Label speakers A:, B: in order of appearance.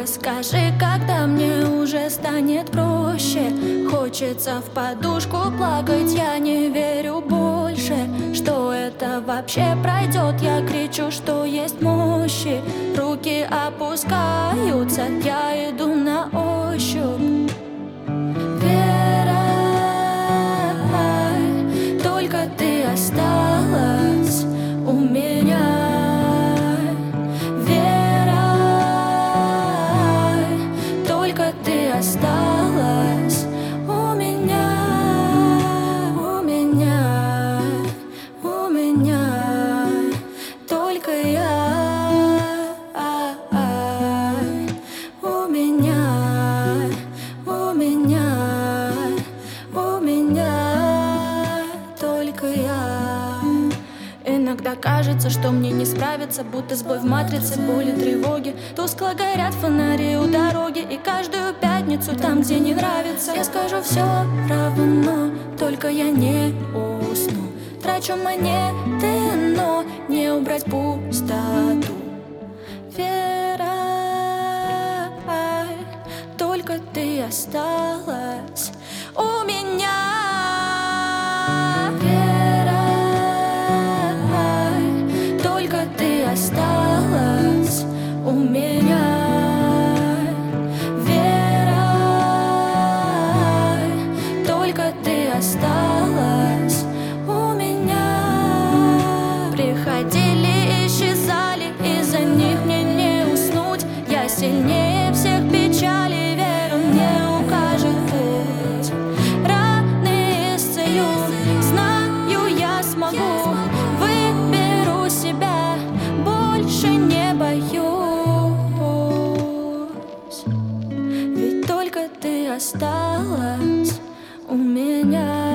A: Скажи, когда мне уже станет проще. Хочется в подушку плакать, я не верю больше, что это вообще пройдет. Я кричу, что есть мощи, руки опускаются, я иду на ощупь. Вера, только ты осталась у меня. Осталась у меня, у меня, у меня, только я, у меня, у меня, у меня, только я. Иногда кажется, что мне не справиться, будто сбой в матрице, боли, тревоги. Тускло горят фонари у дороги, и каждую пятницу там, где не нравится, я скажу все равно, только я не усну. Трачу монеты, но не убрать пустоту. Вера, только ты осталась у меня. Осталась у меня. Вера, только ты осталась у меня. Приходили, исчезали, из-за них мне не уснуть. Я сильнее всех печалей, веру мне укажет путь. Раны исцелю, знаю, я смогу. Выберу себя, больше не боюсь, ведь только ты осталась у меня.